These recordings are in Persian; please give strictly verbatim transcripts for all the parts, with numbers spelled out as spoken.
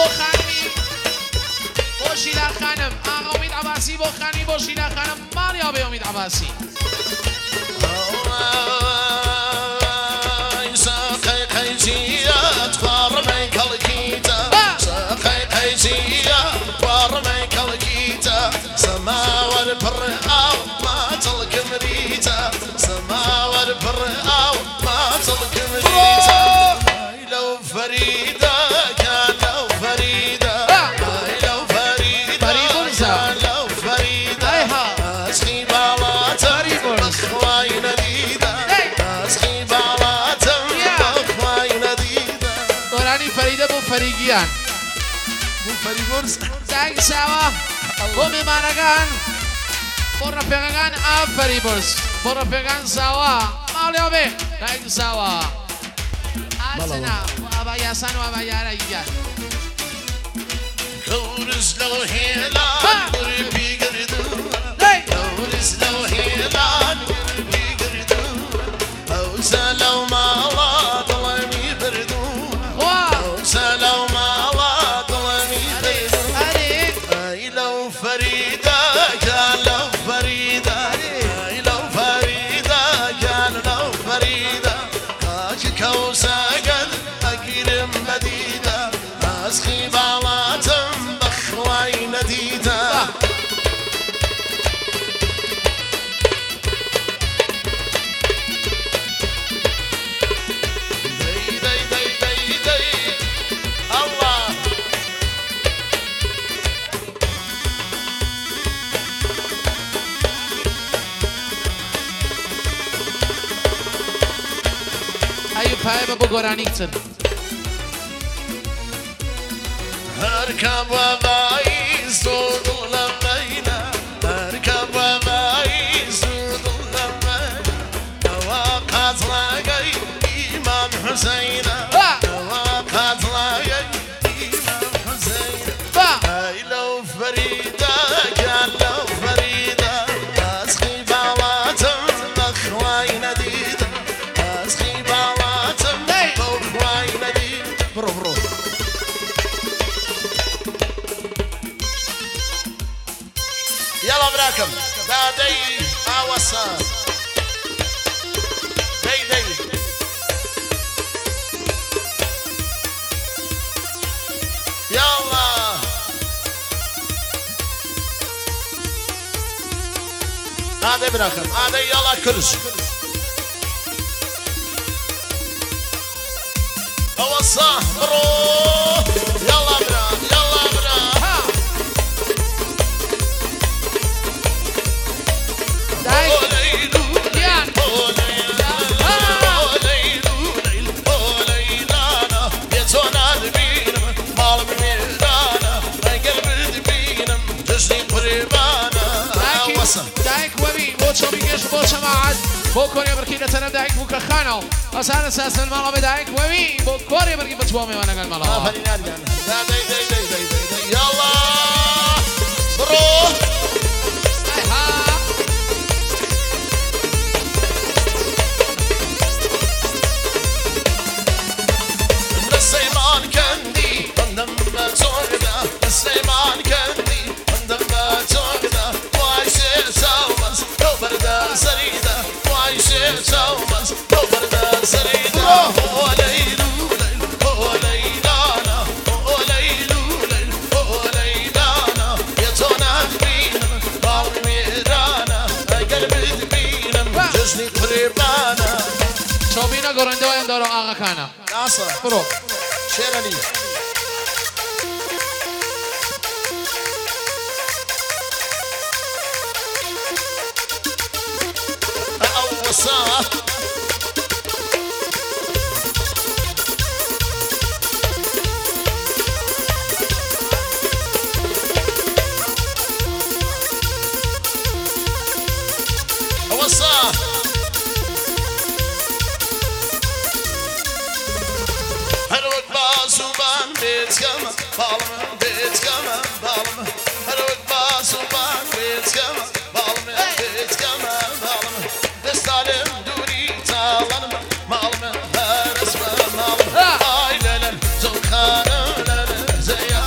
بو خانمی بو شیلا خانم آقا امید عباسی بو خانمی بو شیلا خانم ماریا به امید عباسی سماور برآو ما تلك مريتا سماور برآو ما تلك مريتا لو فريدة كان لو فريدة لو فريدة كان لو فريدة اسقي بالاتم بخواي نديدة اسقي بالاتم بخواي نديدة دوراني فريدة بو فريقيان بو فريقورس دايق سوا بو میمانگان بو رفقگان آفری برس بو رفقگان سوا مالیا به دايق سوا آتنا و آبا یاسان و آبا یارا یگر كورس لو هيلان قربي قردو كورس لو هيلان قربي قردو اوسا لو مالا ظلمي بردو اوسا لو مالا ظلمي بردو اي لو فريدة كان لو فريدة اي لو فريدة كان لو فريدة كاش كوسا قد اكرم مديدة اسخي بالاتم بخواي نديدة دي دي دي دي دي الله ایو پای بو گورانی کتن اركب وباي صوت لمينا اركب وباي صوت لمينا وقت لاقي امام حسين وقت لاقي امام حسين هاي لو فريدة كان لو فريدة اسقي بالاتم بخواي نديدة اسقي بالاتم بخواي نديدة برو برو يلا براكم دادي اوسا دي دي يلا هذا براكم هذا يلا كرش اوسا برو يلا برا يلا برا دايق دايق وبي بوتشو بيجيش بوتشو معد بو كوريا بركينا تنم دايق بو كخانو أسان أساس المالا بدايق وبي بو كوريا بركي بتوامي وانا قال مالا يلا برو السيمان كندي عندما تغنى السيمان كندي عندما تغنى وعيشي سومس لو بردا سريدة وعيشي سومس لو بردا سريدة هو ليلو ليل هو ليلانا هو ليلو ليل هو ليلانا يتونا بينا بعض ميرانا قلبي بينا جسني قريبانا شو بينا قرنده وين دورو آغا كانا ناصر برو شيراني أول ساعة أول ساعة هروك باسوبان بيت كما بالم بيت كما بالم هروك باسوبان بيت كما بالم بيت كما بالم استعلم دوري تعلم معلم هرس معلم هاي لا لا زخانة لا لا زي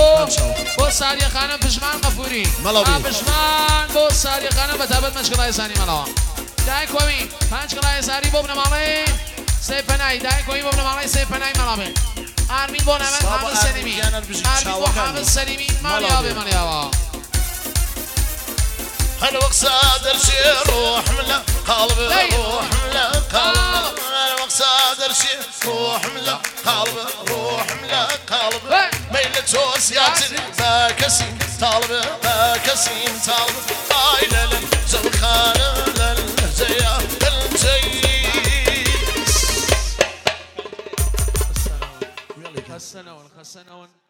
بۆ ساریە خانم پشمان غەفوری پشمان بۆ ساریە خانم بەتابەت مەشکڵای سانی مەڵەوە دای کۆمی پنج کڵای ساری بۆ بنەماڵەی سێ پەنای دای کۆمی بۆ بنەماڵەی سێ پەنای مەڵاوێ ئارمین بۆ نامەن حامد سەلیمی ئارمین بۆ حامد سەلیمی ماڵیاوە بێ مەڵیاوە هلا وقصاد الشي روح ملا قلب روح ملا قلب هلا وقصاد الشي روح ملا قلب روح ملا قلب ميل توسيات باكسين طالب باكسين طالب قايل للزلخان للزيا المزيد خسنون خسنون